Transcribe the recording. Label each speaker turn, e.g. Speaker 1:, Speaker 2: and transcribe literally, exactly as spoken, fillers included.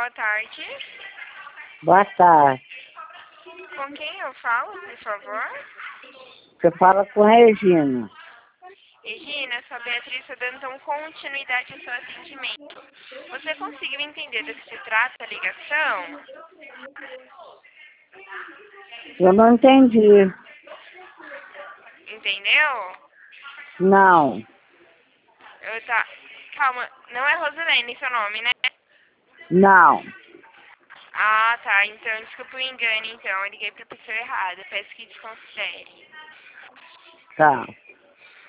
Speaker 1: boa tarde.
Speaker 2: Boa tarde.
Speaker 1: Com quem eu falo, por favor?
Speaker 2: Você fala com a Regina.
Speaker 1: Regina, sou a Beatriz, estou dando então continuidade ao seu atendimento. Você conseguiu entender do que se trata a ligação?
Speaker 2: Eu não entendi.
Speaker 1: Entendeu?
Speaker 2: Não.
Speaker 1: Eu tá. Calma, não é Rosilene seu nome, né?
Speaker 2: Não.
Speaker 1: Ah, tá. Então, desculpa o engano, então. Eu liguei pra pessoa errada. Peço que desconsidere.
Speaker 2: Tá.